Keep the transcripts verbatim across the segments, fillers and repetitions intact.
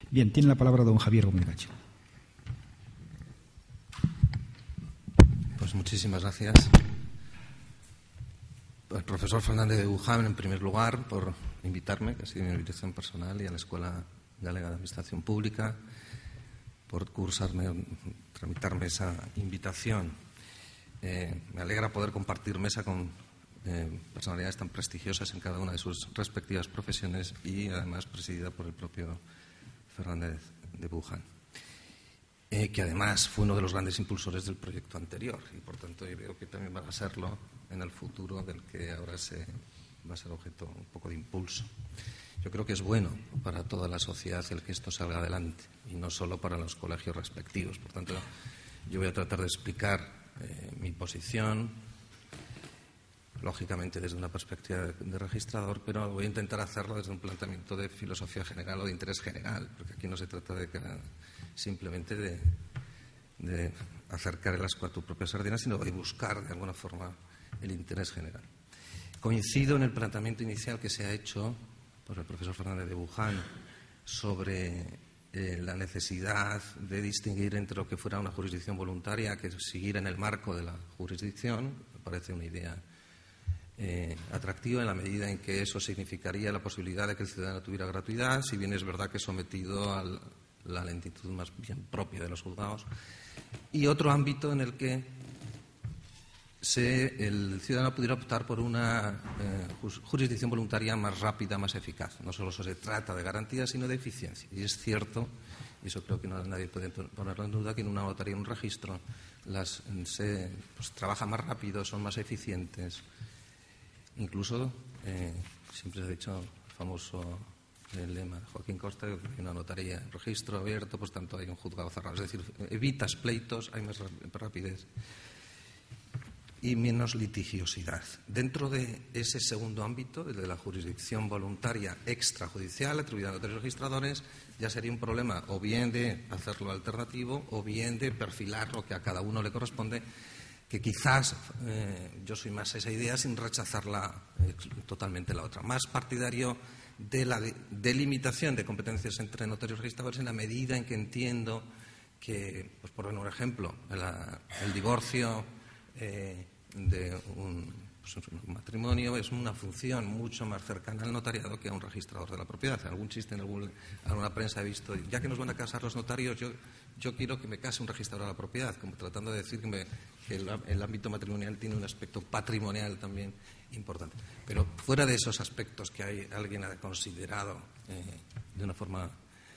Bien, tiene la palabra don Javier Gómez Gacho. Pues muchísimas gracias al profesor Fernández de Buján, en primer lugar, por invitarme, que ha sido mi invitación personal, y a la Escuela Galega de Administración Pública por cursarme, tramitarme esa invitación. Eh, me alegra poder compartir mesa con eh, personalidades tan prestigiosas en cada una de sus respectivas profesiones y además presidida por el propio Fernández de Buján, eh, que además fue uno de los grandes impulsores del proyecto anterior y por tanto yo creo que también va a serlo en el futuro, del que ahora se va a ser objeto un poco de impulso. Yo creo que es bueno para toda la sociedad el que esto salga adelante y no solo para los colegios respectivos. Por tanto, yo voy a tratar de explicar eh, mi posición, lógicamente desde una perspectiva de, de registrador, pero voy a intentar hacerlo desde un planteamiento de filosofía general o de interés general, porque aquí no se trata de que, simplemente de, de acercar el asco a tu propia sardina, sino de buscar de alguna forma el interés general. Coincido en el planteamiento inicial que se ha hecho por el profesor Fernández de Buján sobre eh, la necesidad de distinguir entre lo que fuera una jurisdicción voluntaria que siguiera en el marco de la jurisdicción. Me parece una idea eh, atractiva en la medida en que eso significaría la posibilidad de que el ciudadano tuviera gratuidad, si bien es verdad que sometido a la lentitud más bien propia de los juzgados, y otro ámbito en el que Se, el ciudadano pudiera optar por una eh, jurisdicción voluntaria más rápida, más eficaz. No solo se trata de garantía, sino de eficiencia. Y es cierto, y eso creo que no, nadie puede ponerlo en duda, que en una notaría, en un registro, las, se pues, trabaja más rápido, son más eficientes. Incluso, eh, siempre se ha dicho el famoso el lema de Joaquín Costa, que hay una notaría, registro abierto, pues tanto hay un juzgado cerrado. Es decir, evitas pleitos, hay más rapidez y menos litigiosidad. Dentro de ese segundo ámbito, el de la jurisdicción voluntaria extrajudicial atribuida a notarios registradores, ya sería un problema o bien de hacerlo alternativo o bien de perfilar lo que a cada uno le corresponde, que quizás eh, yo soy más esa idea sin rechazarla eh, totalmente la otra. Más partidario de la de, delimitación de competencias entre notarios registradores en la medida en que entiendo que, pues por poner un ejemplo, la, el divorcio Eh, de un, pues un matrimonio es una función mucho más cercana al notariado que a un registrador de la propiedad. Algún chiste en algún, alguna prensa he visto, ya que nos van a casar los notarios, yo, yo quiero que me case un registrador de la propiedad, como tratando de decir que, me, que el, el ámbito matrimonial tiene un aspecto patrimonial también importante. Pero fuera de esos aspectos que hay, alguien ha considerado eh, de una forma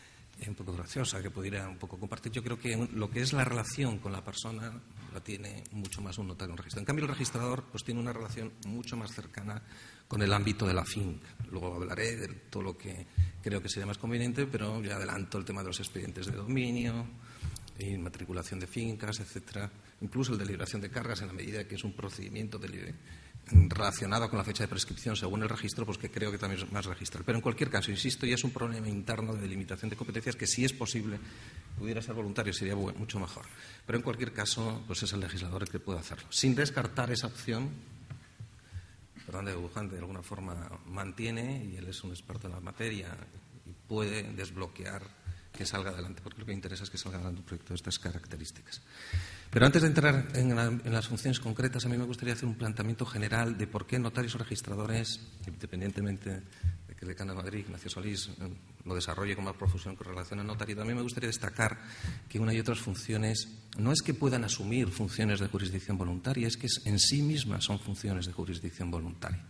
un poco graciosa, que pudiera un poco compartir, yo creo que lo que es la relación con la persona la tiene mucho más un notario, un registrador. En cambio, el registrador pues tiene una relación mucho más cercana con el ámbito de la finca. Luego hablaré de todo lo que creo que sería más conveniente, pero ya adelanto el tema de los expedientes de dominio, inmatriculación de fincas, etcétera. Incluso el de liberación de cargas, en la medida que es un procedimiento de libre, relacionado con la fecha de prescripción según el registro, pues que creo que también es más registral. Pero en cualquier caso, insisto, ya es un problema interno de delimitación de competencias que, si es posible, pudiera ser voluntario, sería mucho mejor. Pero en cualquier caso, pues es el legislador el que puede hacerlo. Sin descartar esa opción, Fernández de Buján de alguna forma mantiene, y él es un experto en la materia, y puede desbloquear que salga adelante, porque lo que interesa es que salga adelante un proyecto de estas características. Pero antes de entrar en, la, en las funciones concretas, a mí me gustaría hacer un planteamiento general de por qué notarios o registradores, independientemente de que el decano de Madrid, Ignacio Solís, lo desarrolle como profesión con relación al notario. También me gustaría destacar que una y otras funciones no es que puedan asumir funciones de jurisdicción voluntaria, es que en sí mismas son funciones de jurisdicción voluntaria.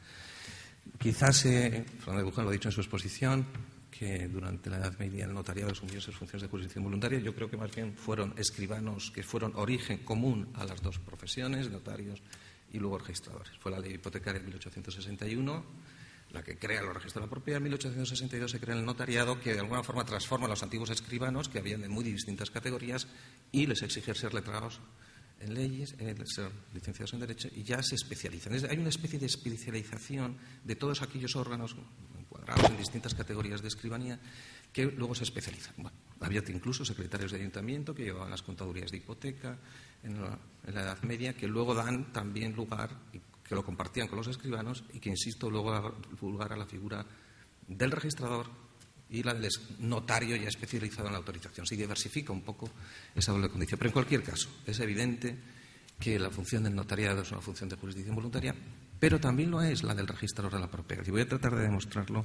Quizás, eh, Fernández de Buján lo ha dicho en su exposición, que durante la Edad Media el notariado asumió esas funciones de jurisdicción voluntaria. Yo creo que más bien fueron escribanos que fueron origen común a las dos profesiones, notarios y luego registradores. Fue la ley hipotecaria de mil ochocientos sesenta y uno la que crea los registros de la propiedad. En mil ochocientos sesenta y dos se crea el notariado, que de alguna forma transforma a los antiguos escribanos, que habían de muy distintas categorías, y les exige ser letrados en leyes, en ser licenciados en Derecho, y ya se especializan. Hay una especie de especialización de todos aquellos órganos encuadrados en distintas categorías de escribanía que luego se especializan. Bueno, había incluso secretarios de ayuntamiento que llevaban las contadurías de hipoteca en la, en la Edad Media, que luego dan también lugar, que lo compartían con los escribanos y que, insisto, luego da lugar a la figura del registrador y la del notario ya especializado en la autorización. Se diversifica un poco esa doble condición. Pero en cualquier caso, es evidente que la función del notariado es una función de jurisdicción voluntaria, pero también lo es la del registrador de la propiedad. Y voy a tratar de demostrarlo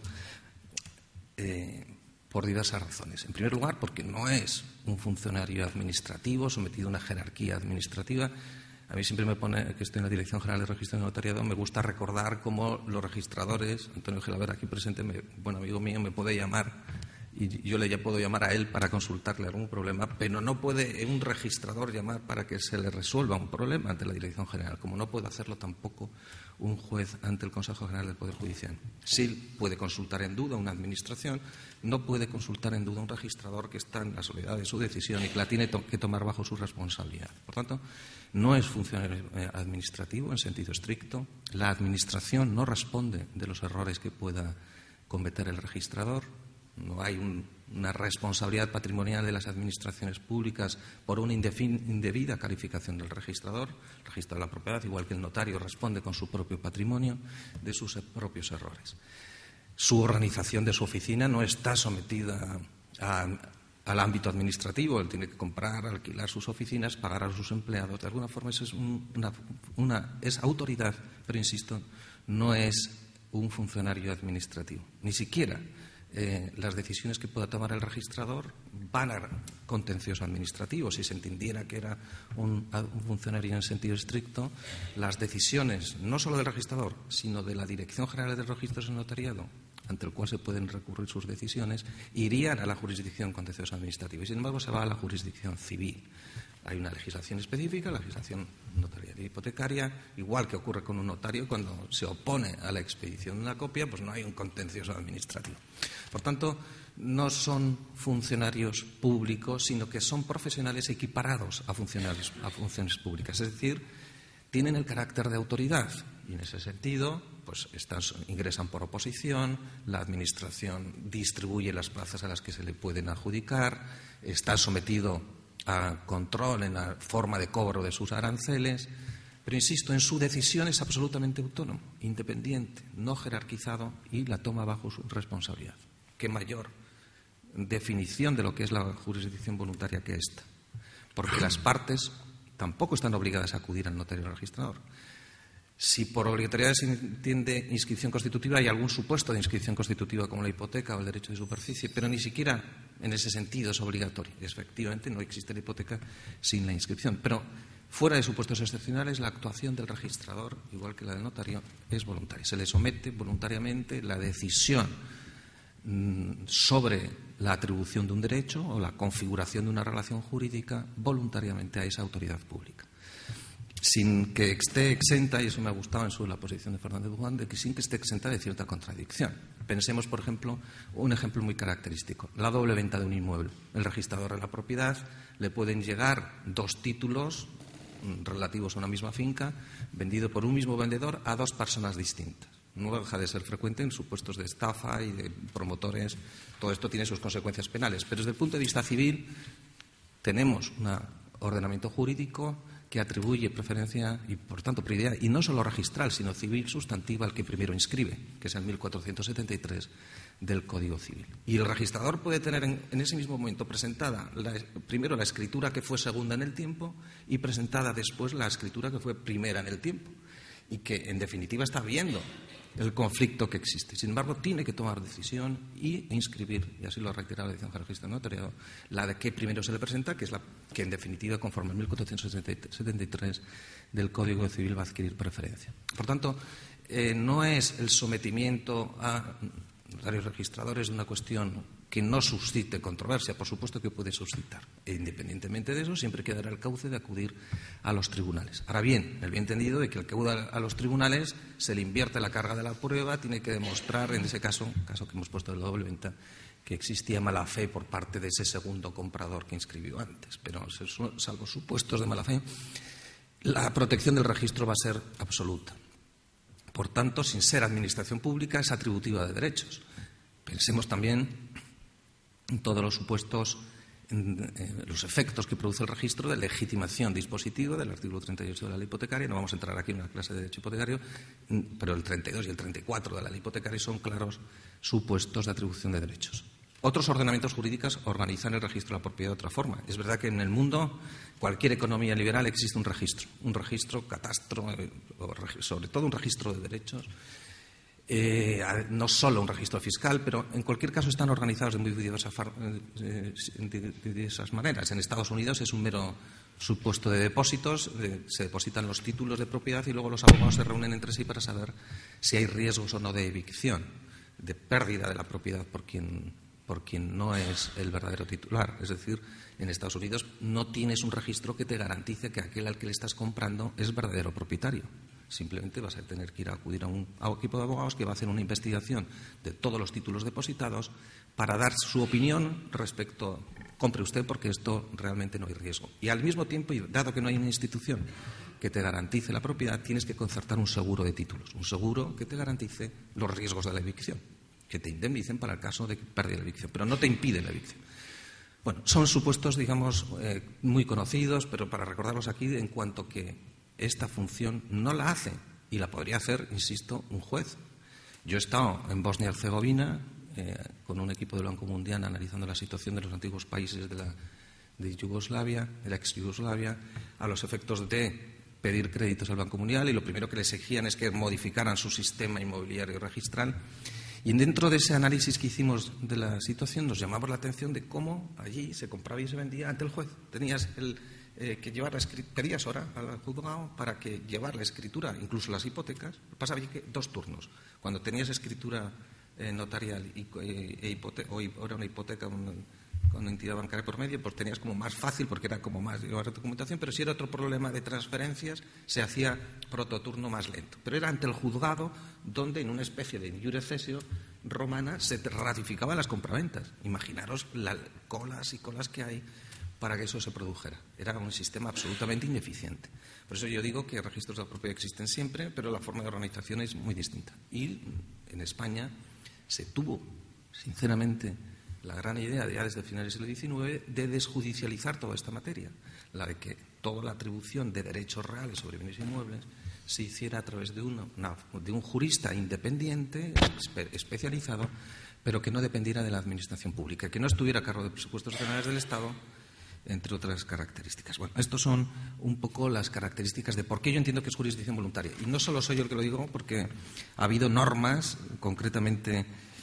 eh, por diversas razones. En primer lugar, porque no es un funcionario administrativo sometido a una jerarquía administrativa. A mí siempre me pone, que estoy en la Dirección General de Registro de Notariado, me gusta recordar cómo los registradores, Antonio Gelaber aquí presente, me, buen amigo mío, me puede llamar y yo le ya puedo llamar a él para consultarle algún problema, pero no puede un registrador llamar para que se le resuelva un problema ante la Dirección General, como no puede hacerlo tampoco un juez ante el Consejo General del Poder Judicial. Sí puede consultar en duda una administración, no puede consultar en duda un registrador que está en la soledad de su decisión y que la tiene que tomar bajo su responsabilidad. Por tanto, no es funcionario administrativo en sentido estricto. La Administración no responde de los errores que pueda cometer el registrador. No hay un, una responsabilidad patrimonial de las administraciones públicas por una indebida calificación del registrador. El registrador de la propiedad, igual que el notario, responde con su propio patrimonio de sus propios errores. Su organización de su oficina no está sometida a, al ámbito administrativo. Él tiene que comprar, alquilar sus oficinas, pagar a sus empleados. De alguna forma, eso es, un, una, una, es autoridad, pero insisto, no es un funcionario administrativo. Ni siquiera Eh, las decisiones que pueda tomar el registrador van a contencioso administrativo. Si se entendiera que era un, un funcionario en sentido estricto, las decisiones no solo del registrador, sino de la Dirección General de Registros del Notariado, ante el cual se pueden recurrir sus decisiones, irían a la jurisdicción contencioso administrativa. Y, sin embargo, se va a la jurisdicción civil. Hay una legislación específica, la legislación notarial y hipotecaria, igual que ocurre con un notario cuando se opone a la expedición de una copia, pues no hay un contencioso administrativo. Por tanto, no son funcionarios públicos, sino que son profesionales equiparados a funcionarios, a funciones públicas. Es decir, tienen el carácter de autoridad y, en ese sentido, pues están, ingresan por oposición, la Administración distribuye las plazas a las que se le pueden adjudicar, está sometido a control en la forma de cobro de sus aranceles, pero insisto, en su decisión es absolutamente autónomo, independiente, no jerarquizado y la toma bajo su responsabilidad. ¿Qué mayor definición de lo que es la jurisdicción voluntaria que esta? Porque las partes tampoco están obligadas a acudir al notario registrador. Si por obligatoriedad se entiende inscripción constitutiva, hay algún supuesto de inscripción constitutiva como la hipoteca o el derecho de superficie, pero ni siquiera en ese sentido es obligatorio. Efectivamente, no existe la hipoteca sin la inscripción. Pero fuera de supuestos excepcionales, la actuación del registrador, igual que la del notario, es voluntaria. Se le somete voluntariamente la decisión mmm, sobre la atribución de un derecho o la configuración de una relación jurídica voluntariamente a esa autoridad pública, sin que esté exenta, y eso me ha gustado en su, la posición de Fernández Duján, de que sin que esté exenta de cierta contradicción. Pensemos, por ejemplo, un ejemplo muy característico, la doble venta de un inmueble. El registrador de la propiedad le pueden llegar dos títulos relativos a una misma finca, vendido por un mismo vendedor a dos personas distintas. No deja de ser frecuente en supuestos de estafa y de promotores. Todo esto tiene sus consecuencias penales, pero desde el punto de vista civil tenemos un ordenamiento jurídico que atribuye preferencia y, por tanto, prioridad, y no solo registral, sino civil sustantiva al que primero inscribe, que es el mil cuatrocientos setenta y tres del Código Civil. Y el registrador puede tener en, en ese mismo momento presentada la, primero la escritura que fue segunda en el tiempo y presentada después la escritura que fue primera en el tiempo, y que, en definitiva, está viendo el conflicto que existe. Sin embargo, tiene que tomar decisión y inscribir, y así lo ha reiterado la Dirección General de Registro Notariado, la de que primero se le presenta, que es la que, en definitiva, conforme al mil cuatrocientos setenta y tres del Código Civil, va a adquirir preferencia. Por tanto, eh, no es el sometimiento a notarios registradores de una cuestión que no suscite controversia, por supuesto que puede suscitar. E independientemente de eso, siempre quedará el cauce de acudir a los tribunales. Ahora bien, el bien entendido de que el que acuda a los tribunales se le invierte la carga de la prueba, tiene que demostrar, en ese caso, caso que hemos puesto de la doble venta, que existía mala fe por parte de ese segundo comprador que inscribió antes. Pero, salvo supuestos de mala fe, la protección del registro va a ser absoluta. Por tanto, sin ser administración pública, es atributiva de derechos. Pensemos también en todos los supuestos, en, en los efectos que produce el registro de legitimación dispositiva del artículo treinta y ocho de la ley hipotecaria. No vamos a entrar aquí en una clase de derecho hipotecario, pero el treinta y dos y el treinta y cuatro de la ley hipotecaria son claros supuestos de atribución de derechos. Otros ordenamientos jurídicos organizan el registro de la propiedad de otra forma. Es verdad que en el mundo, cualquier economía liberal, existe un registro, un registro, catastro, eh, o reg- sobre todo un registro de derechos, eh, no solo un registro fiscal, pero en cualquier caso están organizados de muy diversas, eh, de diversas maneras. En Estados Unidos es un mero supuesto de depósitos, de, se depositan los títulos de propiedad y luego los abogados se reúnen entre sí para saber si hay riesgos o no de evicción, de pérdida de la propiedad por quien por quien no es el verdadero titular. Es decir, en Estados Unidos no tienes un registro que te garantice que aquel al que le estás comprando es verdadero propietario. Simplemente vas a tener que ir a acudir a un, a un equipo de abogados que va a hacer una investigación de todos los títulos depositados para dar su opinión respecto, compre usted porque esto realmente no hay riesgo. Y al mismo tiempo, y dado que no hay una institución que te garantice la propiedad, tienes que concertar un seguro de títulos, un seguro que te garantice los riesgos de la evicción, que te indemnicen para el caso de pérdida de la evicción, pero no te impide la evicción. Bueno, son supuestos, digamos, eh, muy conocidos, pero para recordarlos aquí, en cuanto que esta función no la hace, y la podría hacer, insisto, un juez. Yo he estado en Bosnia y Herzegovina eh, con un equipo del Banco Mundial analizando la situación de los antiguos países de, la, de Yugoslavia, de la ex-Yugoslavia, a los efectos de pedir créditos al Banco Mundial, y lo primero que les exigían es que modificaran su sistema inmobiliario registral. Y dentro de ese análisis que hicimos de la situación nos llamaba la atención de cómo allí se compraba y se vendía ante el juez. Tenías el, eh, que llevar la escritura, pedías hora al juzgado para que llevar la escritura, incluso las hipotecas. Pasaba allí que dos turnos. Cuando tenías escritura eh, notarial y, e, e hipote- o era una hipoteca un, con una entidad bancaria por medio, pues tenías como más fácil porque era como más llevar documentación, pero si era otro problema de transferencias se hacía prototurno más lento. Pero era ante el juzgado donde en una especie de iure cessio romana se ratificaban las compraventas. Imaginaros las colas y colas que hay para que eso se produjera. Era un sistema absolutamente ineficiente. Por eso yo digo que registros de la propiedad existen siempre, pero la forma de organización es muy distinta. Y en España se tuvo, sinceramente, la gran idea, ya desde finales del siglo diecinueve, de desjudicializar toda esta materia, la de que toda la atribución de derechos reales sobre bienes inmuebles se hiciera a través de, uno, una, de un jurista independiente, espe, especializado, pero que no dependiera de la administración pública, que no estuviera a cargo de presupuestos generales del Estado, entre otras características. Bueno, estas son un poco las características de por qué yo entiendo que es jurisdicción voluntaria. Y no solo soy yo el que lo digo, porque ha habido normas, concretamente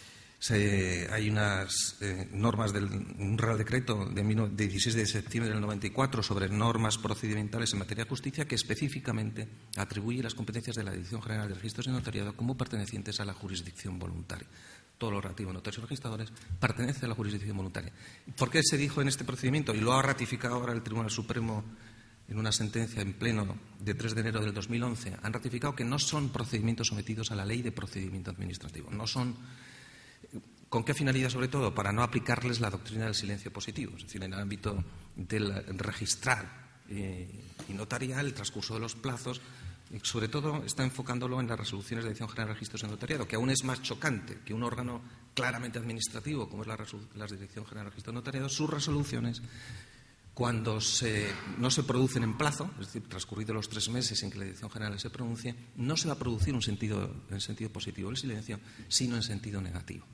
Se, hay unas eh, normas del un Real Decreto de, de dieciséis de septiembre del noventa y cuatro sobre normas procedimentales en materia de justicia que específicamente atribuye las competencias de la Dirección General de Registros de Notariado como pertenecientes a la jurisdicción voluntaria. Todo lo relativo a notarios y registradores pertenece a la jurisdicción voluntaria. ¿Por qué se dijo en este procedimiento? Y lo ha ratificado ahora el Tribunal Supremo en una sentencia en pleno de tres de enero del dos mil once. Han ratificado que no son procedimientos sometidos a la Ley de Procedimiento Administrativo. No son. ¿Con qué finalidad, sobre todo? Para no aplicarles la doctrina del silencio positivo, es decir, en el ámbito del registral eh, y notarial, el transcurso de los plazos, y sobre todo está enfocándolo en las resoluciones de la Dirección General de Registros de Notariado, que aún es más chocante que un órgano claramente administrativo, como es la, la Dirección General de Registros de Notariado, sus resoluciones, cuando se, no se producen en plazo, es decir, transcurridos los tres meses en que la Dirección General se pronuncie, no se va a producir un sentido, en sentido positivo el silencio, sino en sentido negativo.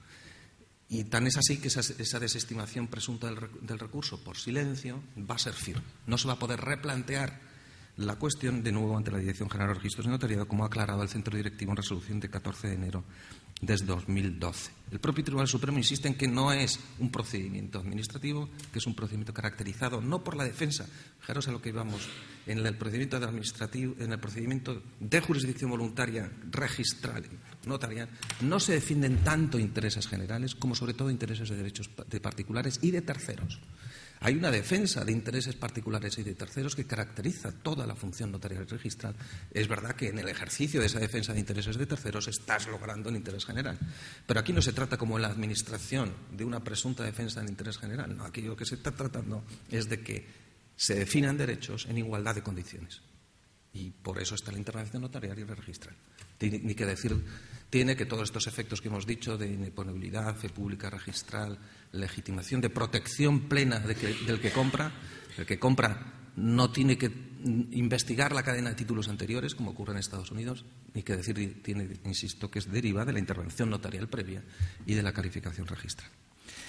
Y tan es así que esa, esa desestimación presunta del, del recurso por silencio va a ser firme. No se va a poder replantear la cuestión de nuevo ante la Dirección General de Registros de Notariado, como ha aclarado el Centro Directivo en resolución de catorce de enero de dos mil doce. El propio Tribunal Supremo insiste en que no es un procedimiento administrativo, que es un procedimiento caracterizado no por la defensa. Fijaros a lo que íbamos en el procedimiento administrativo, en el procedimiento de jurisdicción voluntaria registral notarial, no se defienden tanto intereses generales como sobre todo intereses de derechos de particulares y de terceros. Hay una defensa de intereses particulares y de terceros que caracteriza toda la función notarial y registral. Es verdad que en el ejercicio de esa defensa de intereses de terceros estás logrando el interés general. Pero aquí no se trata como en la administración de una presunta defensa del interés general. No, aquí lo que se está tratando es de que se definan derechos en igualdad de condiciones. Y por eso está la intervención notarial y registral. Ni que decir tiene que todos estos efectos que hemos dicho de inoponibilidad, fe pública registral, legitimación, de protección plena de que, del que compra. El que compra no tiene que investigar la cadena de títulos anteriores, como ocurre en Estados Unidos, ni que decir tiene, insisto, que es deriva de la intervención notarial previa y de la calificación registral.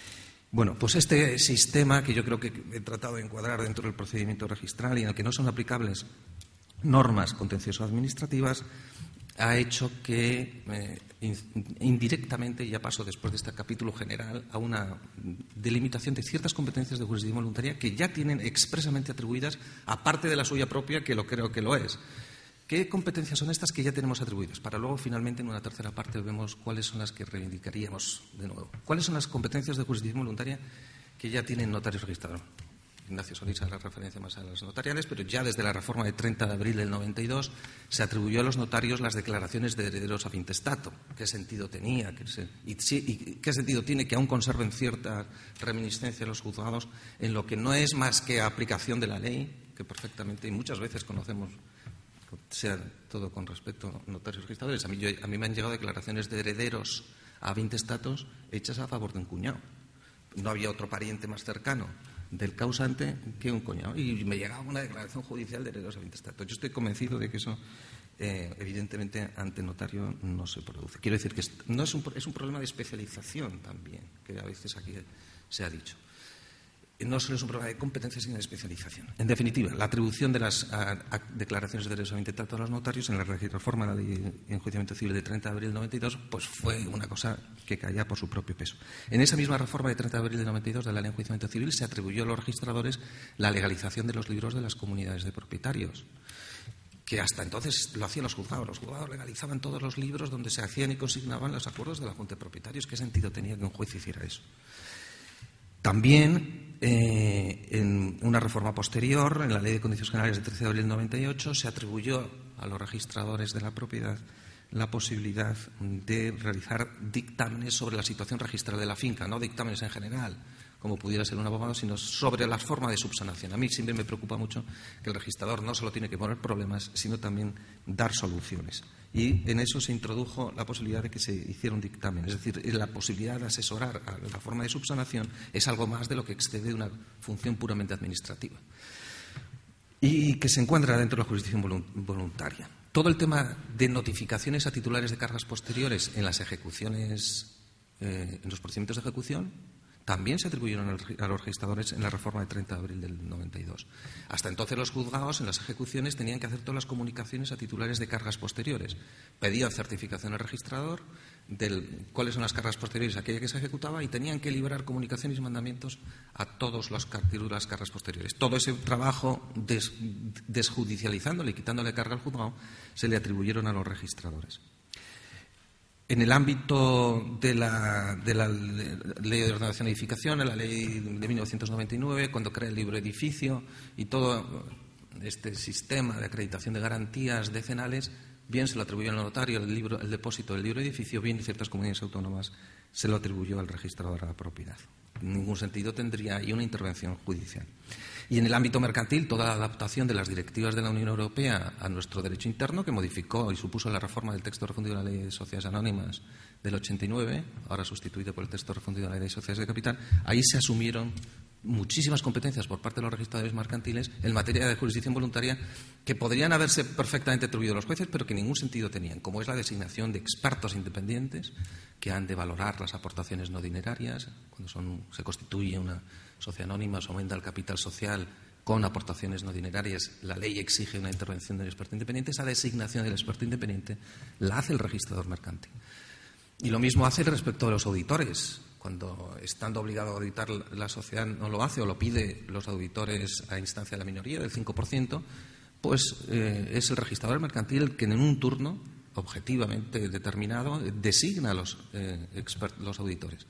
Bueno, pues este sistema que yo creo que he tratado de encuadrar dentro del procedimiento registral y en el que no son aplicables normas contencioso-administrativas ha hecho que eh, indirectamente, ya paso después de este capítulo general, a una delimitación de ciertas competencias de jurisdicción voluntaria que ya tienen expresamente atribuidas, aparte de la suya propia, que lo creo que lo es. ¿Qué competencias son estas que ya tenemos atribuidas? Para luego, finalmente, en una tercera parte, vemos cuáles son las que reivindicaríamos de nuevo. ¿Cuáles son las competencias de jurisdicción voluntaria que ya tienen notarios registrados? Ignacio Solís hará referencia más a las notariales, pero ya desde la reforma de treinta de abril del noventa y dos se atribuyó a los notarios las declaraciones de herederos a intestato. ¿Qué sentido tenía? ¿Qué, se, y, y qué sentido tiene que aún conserven cierta reminiscencia los juzgados en lo que no es más que aplicación de la ley, que perfectamente y muchas veces conocemos, sea todo con respecto a notarios registradores? A mí, yo, a mí me han llegado declaraciones de herederos a intestatos hechas a favor de un cuñado. No había otro pariente más cercano del causante que un cuñado. Y me llegaba una declaración judicial de herederos a intestatos. Yo estoy convencido de que eso, eh, evidentemente, ante notario no se produce. Quiero decir que no es un, es un problema de especialización también, que a veces aquí se ha dicho. No solo es un problema de competencia, sino de especialización. En definitiva, la atribución de las a, a declaraciones de derechos a intestato a los notarios en la reforma de la Ley de Enjuiciamiento Civil de treinta de abril del noventa y dos, pues fue una cosa que caía por su propio peso. En esa misma reforma de treinta de abril del noventa y dos de la Ley de Enjuiciamiento Civil se atribuyó a los registradores la legalización de los libros de las comunidades de propietarios, que hasta entonces lo hacían los juzgados. Los juzgados legalizaban todos los libros donde se hacían y consignaban los acuerdos de la Junta de Propietarios. ¿Qué sentido tenía que un juez hiciera eso? También, eh, en una reforma posterior, en la Ley de Condiciones Generales de trece de abril del noventa y ocho, se atribuyó a los registradores de la propiedad la posibilidad de realizar dictámenes sobre la situación registral de la finca, no dictámenes en general, como pudiera ser un abogado, sino sobre la forma de subsanación. A mí siempre me preocupa mucho que el registrador no solo tiene que poner problemas, sino también dar soluciones. Y en eso se introdujo la posibilidad de que se hiciera un dictamen. Es decir, la posibilidad de asesorar a la forma de subsanación es algo más de lo que excede una función puramente administrativa. Y que se encuentra dentro de la jurisdicción voluntaria. Todo el tema de notificaciones a titulares de cargas posteriores en las ejecuciones, eh, en los procedimientos de ejecución, también se atribuyeron a los registradores en la reforma de treinta de abril del noventa y dos. Hasta entonces los juzgados en las ejecuciones tenían que hacer todas las comunicaciones a titulares de cargas posteriores. Pedían certificación al registrador de cuáles son las cargas posteriores a aquella que se ejecutaba y tenían que librar comunicaciones y mandamientos a todos los títulos de las cargas posteriores. Todo ese trabajo des, desjudicializándole y quitándole carga al juzgado se le atribuyeron a los registradores. En el ámbito de la, de la Ley de Ordenación y Edificación, en la Ley de mil novecientos noventa y nueve, cuando crea el libro edificio y todo este sistema de acreditación de garantías decenales, bien se lo atribuyó al notario el, libro, el depósito del libro edificio, bien en ciertas comunidades autónomas se lo atribuyó al registrador a la propiedad. En ningún sentido tendría ahí una intervención judicial. Y en el ámbito mercantil, toda la adaptación de las directivas de la Unión Europea a nuestro derecho interno, que modificó y supuso la reforma del texto refundido de la Ley de Sociedades Anónimas del ochenta y nueve, ahora sustituido por el texto refundido de la Ley de Sociedades de Capital, ahí se asumieron muchísimas competencias por parte de los registradores mercantiles en materia de jurisdicción voluntaria que podrían haberse perfectamente atribuido a los jueces, pero que ningún sentido tenían, como es la designación de expertos independientes que han de valorar las aportaciones no dinerarias, cuando son, se constituye una sociedad anónima, se aumenta el capital social con aportaciones no dinerarias, la ley exige una intervención del experto independiente. Esa designación del experto independiente la hace el registrador mercantil. Y lo mismo hace respecto de los auditores. Cuando estando obligado a auditar la sociedad no lo hace o lo pide los auditores a instancia de la minoría del cinco por ciento, pues eh, es el registrador mercantil el que en un turno objetivamente determinado designa a los, eh, expert, los auditores.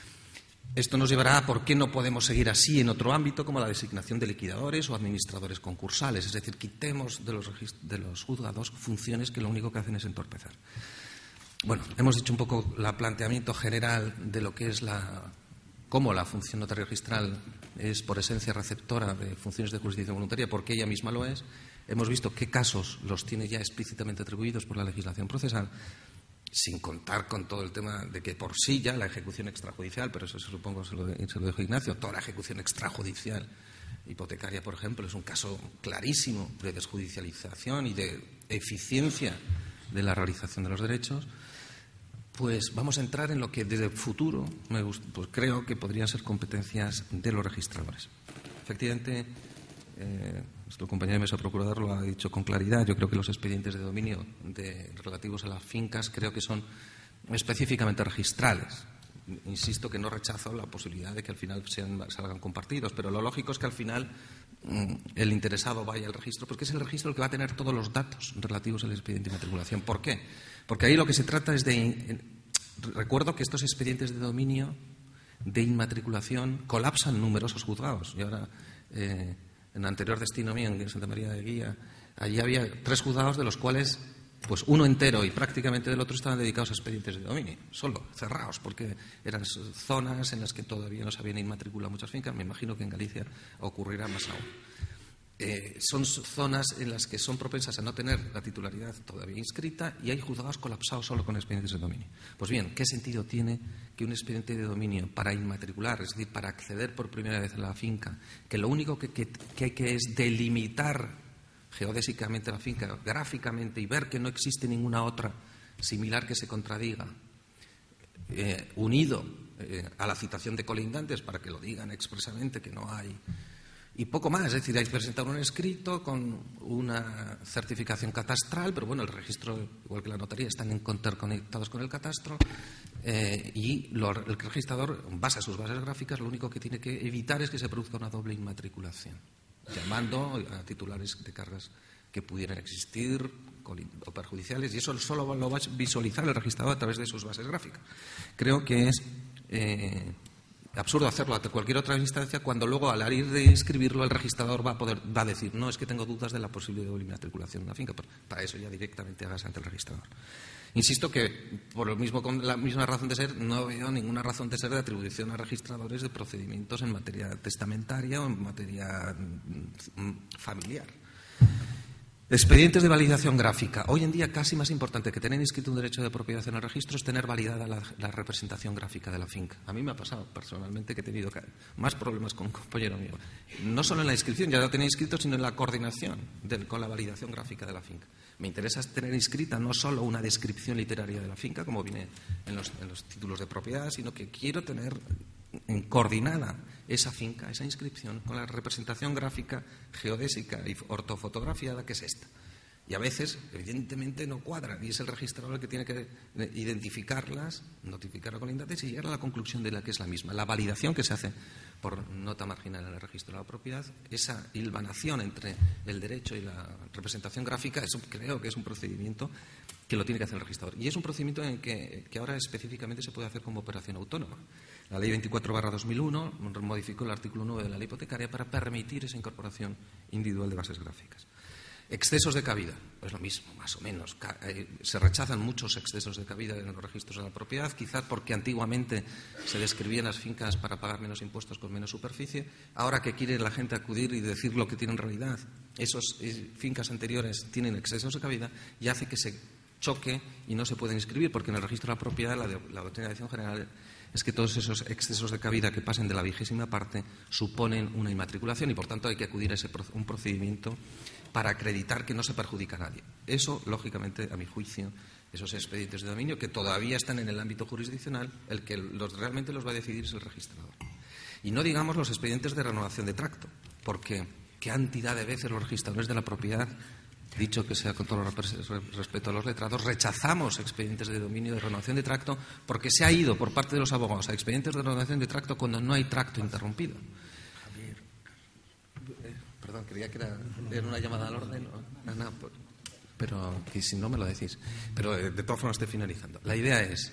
Esto nos llevará a por qué no podemos seguir así en otro ámbito como la designación de liquidadores o administradores concursales. Es decir, quitemos de los, de los juzgados funciones que lo único que hacen es entorpecer. Bueno, hemos dicho un poco el planteamiento general de lo que es la, cómo la función notario registral es por esencia receptora de funciones de jurisdicción voluntaria, porque ella misma lo es. Hemos visto qué casos los tiene ya explícitamente atribuidos por la legislación procesal, sin contar con todo el tema de que por sí ya la ejecución extrajudicial, pero eso supongo se lo, se lo dejo a Ignacio, toda la ejecución extrajudicial hipotecaria, por ejemplo, es un caso clarísimo de desjudicialización y de eficiencia de la realización de los derechos. Pues vamos a entrar en lo que desde el futuro me gust- pues creo que podrían ser competencias de los registradores. Efectivamente, eh, nuestro compañero de mesa procurador lo ha dicho con claridad. Yo creo que los expedientes de dominio de, relativos a las fincas creo que son específicamente registrales. Insisto que no rechazo la posibilidad de que al final sean, salgan compartidos, pero lo lógico es que al final mmm, el interesado vaya al registro, porque es el registro el que va a tener todos los datos relativos al expediente de matriculación. ¿Por qué? Porque ahí lo que se trata es de... En, recuerdo que estos expedientes de dominio de inmatriculación colapsan numerosos juzgados. Y ahora, eh, en anterior destino mío, en Santa María de Guía, allí había tres juzgados de los cuales... pues uno entero y prácticamente del otro estaban dedicados a expedientes de dominio, solo, cerrados, porque eran zonas en las que todavía no se habían inmatriculado muchas fincas. Me imagino que en Galicia ocurrirá más aún. Eh, son zonas en las que son propensas a no tener la titularidad todavía inscrita y hay juzgados colapsados solo con expedientes de dominio. Pues bien, ¿qué sentido tiene que un expediente de dominio para inmatricular, es decir, para acceder por primera vez a la finca, que lo único que, que, que hay que es delimitar geodésicamente la finca, gráficamente, y ver que no existe ninguna otra similar que se contradiga, eh, unido eh, a la citación de colindantes para que lo digan expresamente que no hay, y poco más? Es decir, hay que presentar un escrito con una certificación catastral, pero bueno, el registro, igual que la notaría, están interconectados con el catastro, eh, y lo, el registrador, en base a sus bases gráficas, lo único que tiene que evitar es que se produzca una doble inmatriculación, llamando a titulares de cargas que pudieran existir o perjudiciales, y eso solo lo va a visualizar el registrador a través de sus bases gráficas. Creo que es eh, absurdo hacerlo ante cualquier otra instancia cuando luego, al ir de inscribirlo, el registrador va a poder va a decir, no, es que tengo dudas de la posible doble inmatriculación de una finca. Pero para eso ya directamente hagas ante el registrador. Insisto que, por lo mismo, con la misma razón de ser, no veo ninguna razón de ser de atribución a registradores de procedimientos en materia testamentaria o en materia familiar. Expedientes de validación gráfica. Hoy en día, casi más importante que tener inscrito un derecho de propiedad en el registro es tener validada la, la representación gráfica de la finca. A mí me ha pasado personalmente que he tenido más problemas con un compañero mío. No solo en la inscripción, ya lo tenía inscrito, sino en la coordinación de, con la validación gráfica de la finca. Me interesa tener inscrita no solo una descripción literaria de la finca, como viene en los, en los títulos de propiedad, sino que quiero tener en coordinada esa finca, esa inscripción, con la representación gráfica, geodésica y ortofotografiada que es esta. Y a veces, evidentemente, no cuadran, y es el registrador el que tiene que identificarlas, notificar a colindantes y llegar a la conclusión de la que es la misma. La validación que se hace por nota marginal en el registro de la propiedad, esa hilvanación entre el derecho y la representación gráfica, eso creo que es un procedimiento que lo tiene que hacer el registrador. Y es un procedimiento en que, que ahora específicamente se puede hacer como operación autónoma. La Ley veinticuatro barra dos mil uno modificó el artículo nueve de la Ley hipotecaria para permitir esa incorporación individual de bases gráficas. Excesos de cabida, pues lo mismo, más o menos. Se rechazan muchos excesos de cabida en los registros de la propiedad, quizás porque antiguamente se describían las fincas para pagar menos impuestos con menos superficie. Ahora que quiere la gente acudir y decir lo que tiene en realidad, esas fincas anteriores tienen excesos de cabida y hace que se choque y no se pueden inscribir, porque en el registro de la propiedad la, de, la doctrina de dirección general es que todos esos excesos de cabida que pasen de la vigésima parte suponen una inmatriculación y, por tanto, hay que acudir a ese, un procedimiento para acreditar que no se perjudica a nadie. Eso, lógicamente, a mi juicio, esos expedientes de dominio que todavía están en el ámbito jurisdiccional, el que los, realmente los va a decidir es el registrador. Y no digamos los expedientes de renovación de tracto, porque qué cantidad de veces los registradores de la propiedad, dicho que sea con todo respeto a los letrados, rechazamos expedientes de dominio de renovación de tracto porque se ha ido por parte de los abogados a expedientes de renovación de tracto cuando no hay tracto interrumpido. Javier, eh, perdón, creía que era, era una llamada al orden. No, no, pero que si no me lo decís. Pero de, de todas formas estoy finalizando. La idea es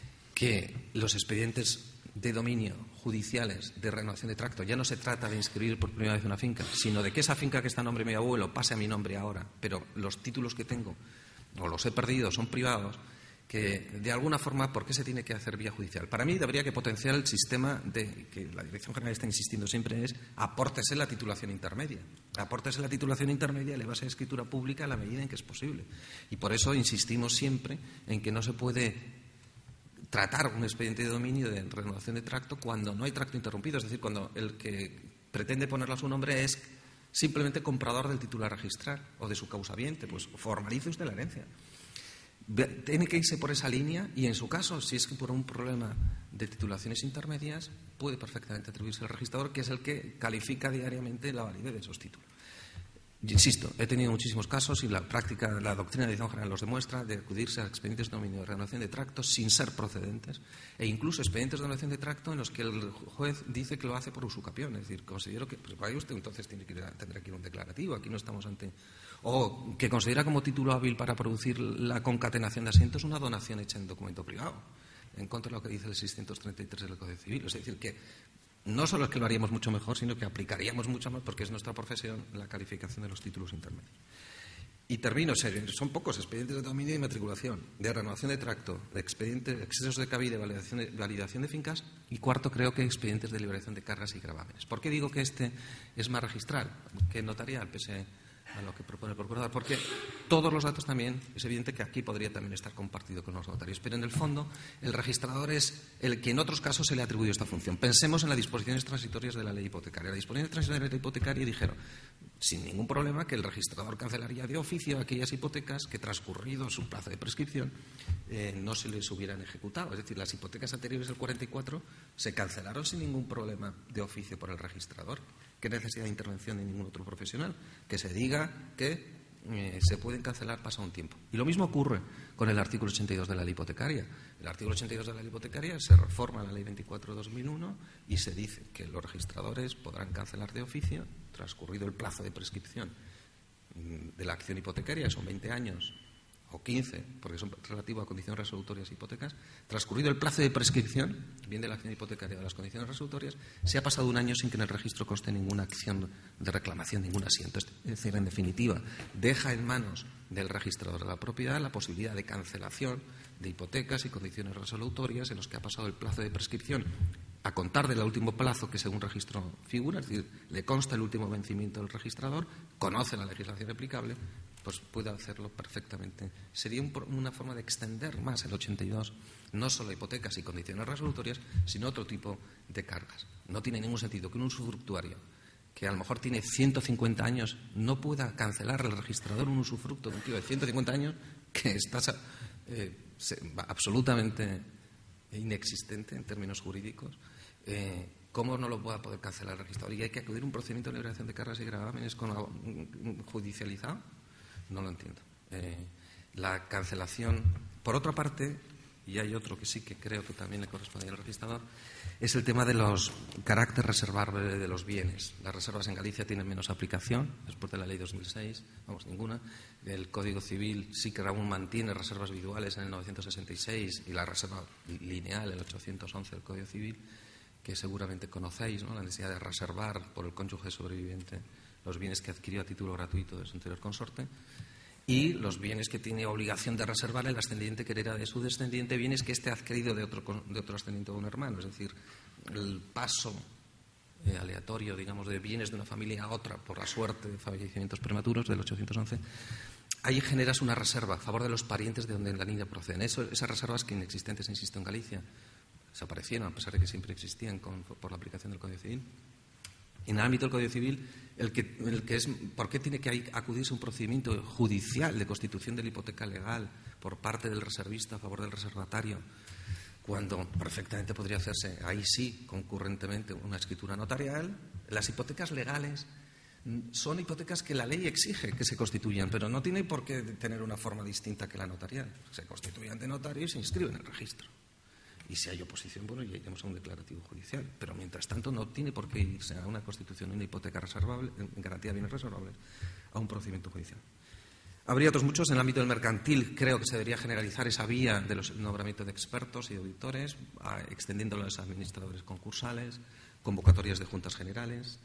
que los expedientes de dominio judiciales de renovación de tracto ya no se trata de inscribir por primera vez una finca, sino de que esa finca que está a nombre de mi abuelo pase a mi nombre ahora, pero los títulos que tengo o los he perdido son privados, que de alguna forma, ¿por qué se tiene que hacer vía judicial? Para mí habría que potenciar el sistema de que la Dirección General está insistiendo siempre es apórtese la titulación intermedia. Apórtese la titulación intermedia y le base a escritura pública a la medida en que es posible. Y por eso insistimos siempre en que no se puede tratar un expediente de dominio de renovación de tracto cuando no hay tracto interrumpido, es decir, cuando el que pretende ponerlo a su nombre es simplemente comprador del titular registral o de su causaviente, pues formalice usted la herencia. tiene que irse por esa línea y, en su caso, si es que por un problema de titulaciones intermedias, puede perfectamente atribuirse al registrador, que es el que califica diariamente la validez de esos títulos. Insisto, he tenido muchísimos casos y la práctica, la doctrina de dirección general los demuestra, de acudirse a expedientes de dominio de renovación de tracto sin ser procedentes, e incluso expedientes de renovación de tracto en los que el juez dice que lo hace por usucapión. Es decir, considero que, pues vaya usted, entonces tiene que ir a, tendrá que ir un declarativo, aquí no estamos ante... O que considera como título hábil para producir la concatenación de asientos una donación hecha en documento privado, en contra de lo que dice el seiscientos treinta y tres del Código Civil. Es decir, que no solo es que lo haríamos mucho mejor, sino que aplicaríamos mucho más, porque es nuestra profesión, la calificación de los títulos intermedios. Y termino, son pocos expedientes de dominio y matriculación, de renovación de tracto, de expedientes, excesos de cabida, validación de, validación de fincas, y cuarto, creo que expedientes de liberación de cargas y gravámenes. ¿Por qué digo que este es más registral que notarial, pese a lo que propone el procurador? Porque todos los datos también, es evidente que aquí podría también estar compartido con los notarios, pero en el fondo el registrador es el que en otros casos se le ha atribuido esta función. Pensemos en las disposiciones transitorias de la ley hipotecaria. Las disposiciones transitorias de la ley hipotecaria dijeron, sin ningún problema, que el registrador cancelaría de oficio aquellas hipotecas que, transcurrido su plazo de prescripción, eh, no se les hubieran ejecutado. Es decir, las hipotecas anteriores del cuarenta y cuatro se cancelaron sin ningún problema de oficio por el registrador. ¿Qué necesidad de intervención de ningún otro profesional? Que se diga que eh, se pueden cancelar pasado un tiempo. Y lo mismo ocurre con el artículo ochenta y dos de la ley hipotecaria. El artículo ochenta y dos de la ley hipotecaria se reforma la ley veinticuatro de dos mil uno y se dice que los registradores podrán cancelar de oficio, transcurrido el plazo de prescripción de la acción hipotecaria, son veinte años o quince, porque son relativos a condiciones resolutorias e hipotecas, transcurrido el plazo de prescripción, bien de la acción hipotecaria o de las condiciones resolutorias, se ha pasado un año sin que en el registro conste ninguna acción de reclamación, ningún asiento. Es decir, en definitiva, deja en manos del registrador de la propiedad la posibilidad de cancelación de hipotecas y condiciones resolutorias en los que ha pasado el plazo de prescripción a contar del último plazo que según registro figura, es decir, le consta el último vencimiento del registrador, conoce la legislación aplicable, pues puede hacerlo perfectamente. Sería un, una forma de extender más el ochenta y dos, no solo hipotecas y condiciones resolutorias, sino otro tipo de cargas. No tiene ningún sentido que un usufructuario que a lo mejor tiene ciento cincuenta años no pueda cancelar al registrador un usufructo de un tío de ciento cincuenta años que está eh, absolutamente inexistente en términos jurídicos. Eh, ¿Cómo no lo pueda poder cancelar el registrador? ¿Y hay que acudir a un procedimiento de liberación de cargas y gravámenes con judicializado? No lo entiendo. Eh, la cancelación, por otra parte, y hay otro que sí que creo que también le corresponde al registrador, es el tema de los carácter reservable de los bienes. Las reservas en Galicia tienen menos aplicación, después de la ley dos mil seis, vamos, ninguna. El Código Civil sí que aún mantiene reservas individuales en el novecientos sesenta y seis y la reserva lineal, el ochocientos once del Código Civil, que seguramente conocéis, ¿no? La necesidad de reservar por el cónyuge sobreviviente los bienes que adquirió a título gratuito de su anterior consorte, y los bienes que tiene obligación de reservar el ascendiente que hereda de su descendiente, bienes que éste ha adquirido de otro, de otro ascendiente o un hermano. Es decir, el paso eh, aleatorio, digamos, de bienes de una familia a otra por la suerte de fallecimientos prematuros del ochocientos once, ahí generas una reserva a favor de los parientes de donde la niña procede. Eso, esas reservas que inexistentes, insisto, en Galicia, desaparecieron, a pesar de que siempre existían con, por la aplicación del Código Civil. En el ámbito del Código Civil, el que, el que es, ¿por qué tiene que acudirse a un procedimiento judicial de constitución de la hipoteca legal por parte del reservista a favor del reservatario, cuando perfectamente podría hacerse, ahí sí, concurrentemente, una escritura notarial? Las hipotecas legales son hipotecas que la ley exige que se constituyan, pero no tiene por qué tener una forma distinta que la notarial. Se constituye ante notario y se inscribe en el registro. Y si hay oposición, bueno, ya iremos a un declarativo judicial. Pero mientras tanto no tiene por qué irse a una constitución de una hipoteca reservable, en garantía de bienes reservables, a un procedimiento judicial. Habría otros muchos. En el ámbito del mercantil creo que se debería generalizar esa vía de los nombramientos de expertos y de auditores, a, extendiéndolo a los administradores concursales, convocatorias de juntas generales.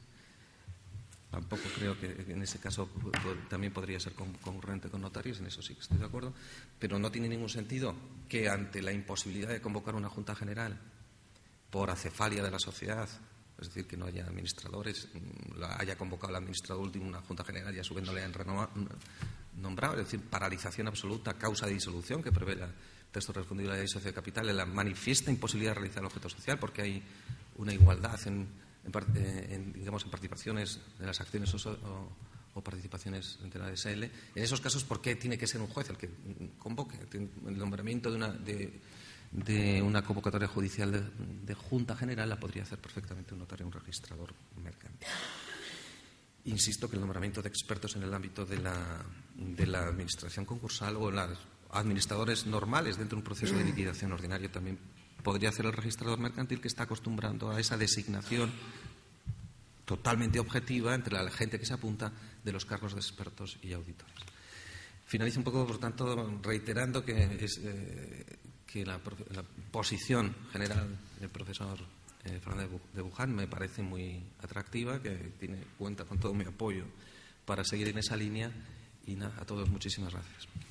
Tampoco creo que en ese caso también podría ser concurrente con notarios, en eso sí que estoy de acuerdo, pero no tiene ningún sentido que ante la imposibilidad de convocar una junta general por acefalia de la sociedad, es decir, que no haya administradores, la haya convocado el administrador último una junta general y a su vez no le hayan nombrado, es decir, paralización absoluta, causa de disolución que prevé el texto respondido de la ley de sociedad de capital, la manifiesta imposibilidad de realizar el objeto social porque hay una igualdad en En, en, digamos, en participaciones de las acciones o, o, o o participaciones de la S L. En esos casos, ¿por qué tiene que ser un juez el que convoque? El nombramiento de una, de, de una convocatoria judicial de, de Junta General la podría hacer perfectamente un notario, un registrador mercantil. Insisto que el nombramiento de expertos en el ámbito de la, de la administración concursal o los administradores normales dentro de un proceso de liquidación ordinario también podría hacer el registrador mercantil, que está acostumbrando a esa designación totalmente objetiva entre la gente que se apunta de los cargos de expertos y auditores. Finalizo un poco, por tanto, reiterando que, es, eh, que la, la posición general del profesor eh, Fernández de Buján me parece muy atractiva, que tiene cuenta con todo mi apoyo para seguir en esa línea y nada, a todos muchísimas gracias.